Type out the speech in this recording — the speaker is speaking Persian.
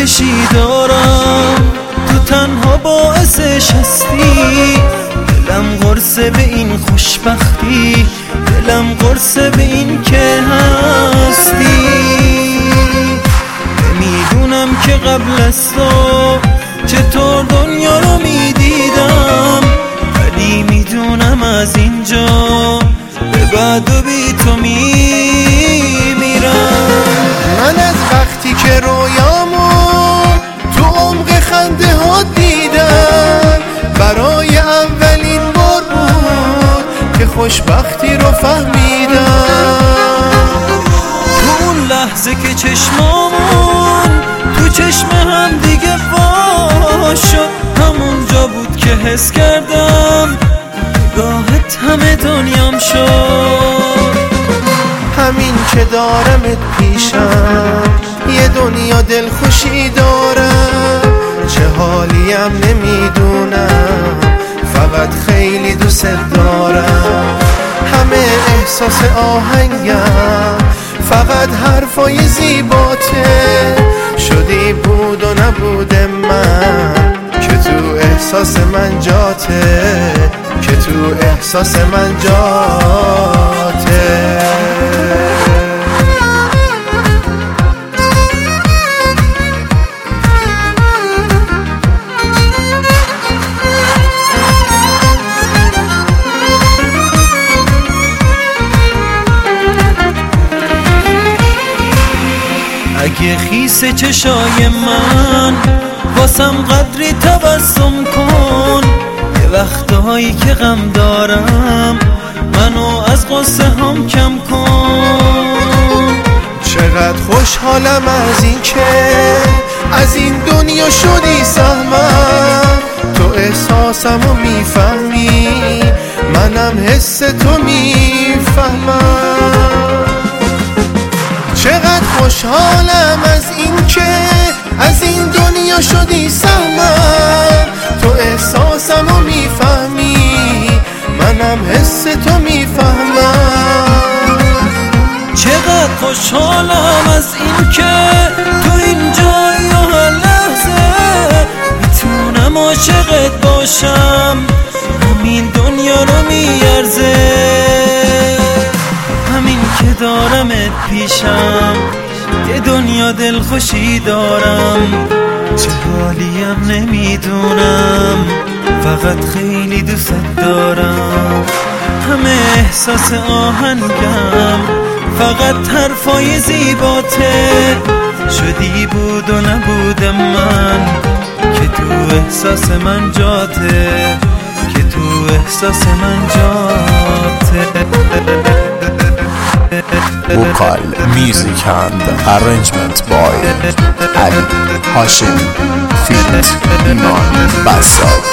دلکشی دارم، تو تنها باعثش هستی. دلم قرصه به این خوشبختی، دلم قرصه به این که هستی. نمیدونم که قبل از تو چطور دنیا رو میدیدم، ولی میدونم از اینجا به بعد و بی تو میمیرم. من از وقتی که رویامون تو عمق خنده ها دیدم، برای اولین بار بود که خوشبختی رو فهمیدم. تو اون لحظه که چشمامون تو چشم هم دیگه وا شد، همونجا بود که حس کردم نگاهت همه دنیام شد. همین که دارمت پیشم یه دنیا دلخوشی دارم، چه حالیم نمیدونم، فقط خیلی دوست دارم. همه احساس آهنگم فقط حرفای زیباته، شدی بود و نبود من که تو احساس من جاته، که تو احساس من جاته. اگه خیس چشای من واسم قدری تبسم کن، یه وقتهایی که غم دارم منو از قصه هم کم کن. چقدر خوشحالم از این که از این دنیا شدی سهمم، تو احساسمو میفهمی، منم حس تو میفهمم. چقدر خوشحالم از این که از این دنیا شدی سهمم، تو احساسمو میفهمی، منم حس تو میفهمم. چقدر خوشحالم از این که تو این جای و هر لحظه میتونم عاشقت باشم، همین دنیا رو میارزه. همین که دارمت پیشم یه دنیا دلخوشی دارم، چه حالیم نمیدونم، فقط خیلی دوست دارم. همه احساس آهنگم فقط حرفای زیباته، شدی بود و نبود من که تو احساس من جاته، که تو احساس من جاته. Vocal, music and arrangement by Ali Hashim, feat. Iman Basra.